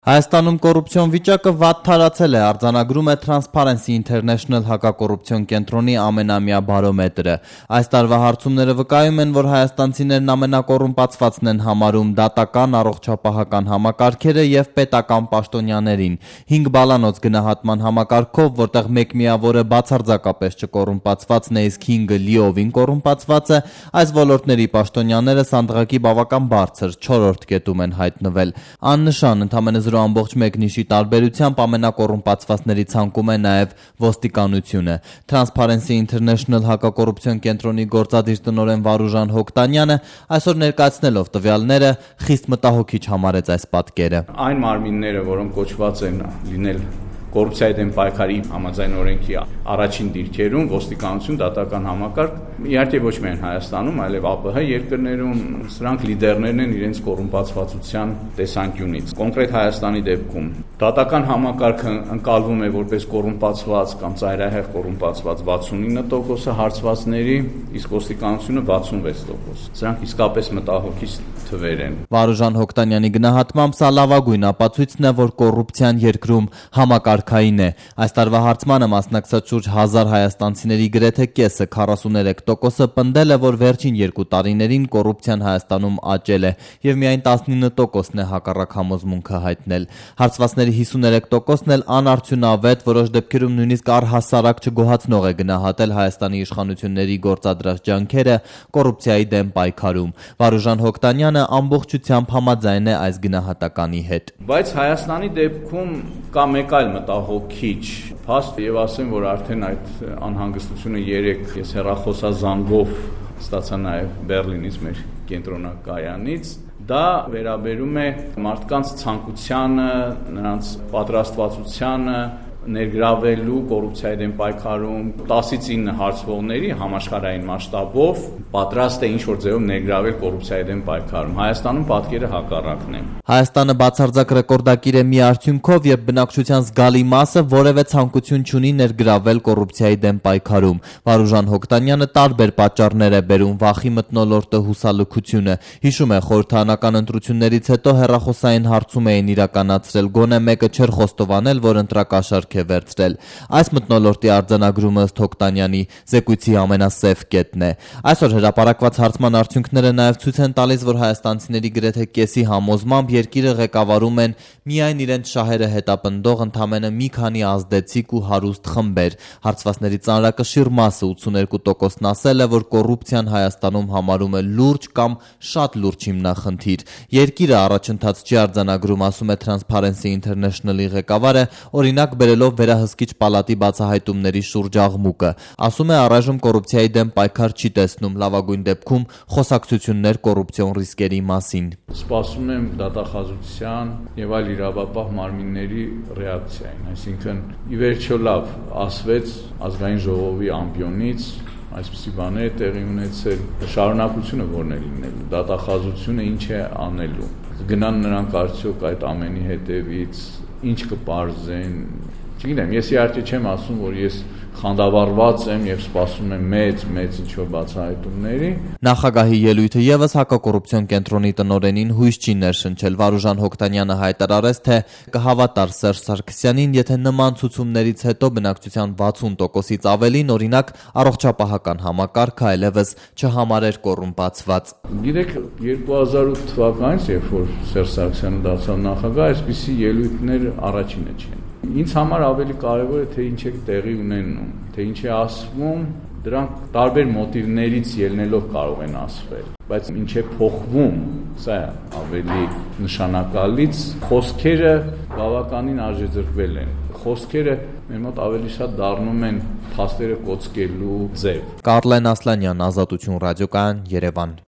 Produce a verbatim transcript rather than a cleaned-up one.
Հայաստանում կոռուպցիոն վիճակը վատ թարացել է, արձանագրում է Transparency International հակակոռուպցիոն կենտրոնի ամենամյա բարոմետրը։ Այս տարվա հարցումները վկայում են, որ հայաստանցիներն ամենակոռումպացվածն են համարում դատական, առողջապահական համակարգերը եւ պետական պաշտոնյաներին։ հինգ բալանոց գնահատման համակարգով, որտեղ մեկ միավորը բացարձակապես չկոռումպացվածն է, իսկ հինգը լիովին կոռումպացված է, այս ոլորտների պաշտոնյաները սանդղակի բավական բարձր չորրորդ կետում են հայտնվել։ Աննշան ընդամենը զրո ամբողջ մեկ նիշի տարբերությամբ ամենակոռումպացվածների ցանկում է նաև ոստիկանությունը։ Transparency International հակակոռուպցիոն կենտրոնի գործադիր տնօրեն Վարուժան Հոկտանյանը այսօր ներկայացնելով տվյալները խիստ մտահոգիչ համարեց այս պատկերը։ Այն մարմինները, որոնք կոչված են լինել կոռուպցիայի դեմ պայքարի համաձայն օրենքի առաջին դիրքերում, ոստիկանություն, դատական համակարգ, իհարկե ոչ միայն Հայաստանում, այլև ԱՊՀ երկրներում, սրանք լիդերներն են իրենց կոռումպացվածության տեսանկյունից։ Կոնկրետ Հայաստանի դեպքում դատական համակարգը ընկալվում է որպես կոռումպացված կամ ծայրահեղ կոռումպացված վաթսունինը տոկոսը հարցվածների, իսկ ոստիկանությունը վաթսունվեց տոկոս։ Սրանք իսկապես մտահոգիչ թվեր են։ Վարուժան Հոկտանյանի գնահատմամբ սա լավագույն ապացույցն է, որ կոռուպցիան երկրում համակարգային է։ Այս տարվա հարցմանը մասնակցած շուրջ հազար հայաստանցիների գրեթե կեսը քառասուներեք տոկոսը պնդել է, որ վերջին երկու տարիներին կոռուպցիան Հայաստանում աճել է եւ միայն տասնինը տոկոսն է հակառակ համոզմունքը հայտնել։ Հարցվածների հիսուներեք տոկոսն էլ անարդյունավետ, որոշ դեպքերում նույնիսկ առհասարակ չգոհացնող է գնահատել Հայաստանի իշխանությունների գործադրած ջանքերը կոռուպցիայի դեմ պայքարում։ Վարուժան Հոկտանյանը ամբողջությամբ համաձայն է այս գնահատականի հետ։ Բայց Հայաստանի դեպքում կա մեկ այլ մտահոգիչ փաստ եւ ասեմ, որ արդեն այդ անհանգստությունը երեք ես հեռախոսազանգով ստացա նաեւ Բեռլինից մեր կենտրոնակայանից։ Դա վերաբերում է մարդկանց ցանկությանը, նրանց պատրաստվածությանը ներգրավելու կոռուպցիայի դեմ պայքարում տասից ինը հարցվողների համաշխարհային մասշտաբով պատրաստ է ինչ-որ ձևով ներգրավել կոռուպցիայի դեմ պայքարում։ Հայաստանում պատկերը հակառակն է։ Հայաստանը բացարձակ ռեկորդակիր է մի արդյունքով, երբ բնակչության զգալի մասը որևէ ցանկություն չունի ներգրավել կոռուպցիայի դեմ պայքարում։ Վարուժան Հոկտանյանը տարբեր պատճառներ է բերում՝ վախի մթնոլորտը, հուսալքությունը։ Հիշում է, խորհրդարանական ընտրություններից հետո հեռախոսային հարցում էին իրականացրել, գոնե մեկը չէր խոստովանել, որ ընտրակաշառք է վերցրել։ Այս մթնոլորտի արձանագրումը ըստ Հոկտանյանի զեկույցի ամենասև կետն է։ Այսօր հրապարակված հարցման արդյունքները նաև ցույց են տալիս, որ հայաստանցիների գրեթե կեսի համոզմամբ երկիրը ղեկավարում են միայն իրենց շահերը հետապնդող ընդամենը մի քանի ազդեցիկ ու հարուստ խմբեր։ Հարցվածների ծանրակշիռ մասը ութսուներկու տոկոսն ասել է, որ կոռուպցիան Հայաստանում համարում է լուրջ կամ շատ լուրջ հիմնախնդիր։ Երկիրը առաջընթաց չի արձանագրում, ասում է Transparency International-ի ղեկավարը, օրինակ բերելով վերահսկիչ պալատի բացահայտումների շուրջ աղմուկը։ Ասում է, առայժմ կոռուպցիայի դեմ պայքար չի տեսնում, լավագույն դեպքում խոսակցություններ կոռուպցիոն ռիսկերի մասին։ Սպասում եմ դատախազության եւ այլ իրավապահ մարմինների ռեակցիային, այսինքն ի վերջո լավ ասվեց ազգային ժողովի ամբիոնից այսպիսի բաներ է տեղի ունեցել, շարունակությունը որն է լինելու, դատախազությունը ինչ է անելու, գնան նրանք արդյոք այդ ամենի հետևից, ինչ կպարզեն, չգիտեմ, ես իհարկե չեմ ասում, որ ես խանդավառված եմ եւ սպասում եմ մեծ մեծ ինչ-որ բացահայտումների։ Նախագահի ելույթը եւս հակակոռուպցիոն կենտրոնի տնօրենին հույս չի ներշնչել։ Վարուժան Հոկտանյանը հայտարարեց, թե կհավատար Սերժ Սարգսյանին, եթե նման ցուցումներից հետո բնակչության վաթսուն տոկոսից ավելին, օրինակ, առողջապահական համակարգը այլևս չհամարեր կոռումպացված։ Գիտեք, երկու հազար ութ թվականից, երբ որ Սերժ Սարգսյանը դարձավ նախագահ, այսպիսի ելույթներ առաջինը չեն։ Ինձ համար ավելի կարևոր է, թե ինչ է տեղի ունենում, թե ինչ է ասվում, դրանք տարբեր մոտիվներից ելնելով կարող են ասվել, բայց ինչ է փոխվում, սա ավելի նշանակալից, խոսքերը բավականին արժեզրկվել են, խոսքերը մեր մոտ ավելի շատ դառնում են փաստերը կոծկելու ձև։ Կարլեն Ասլանյան, Ազատություն ռադիոկայան, Երևան։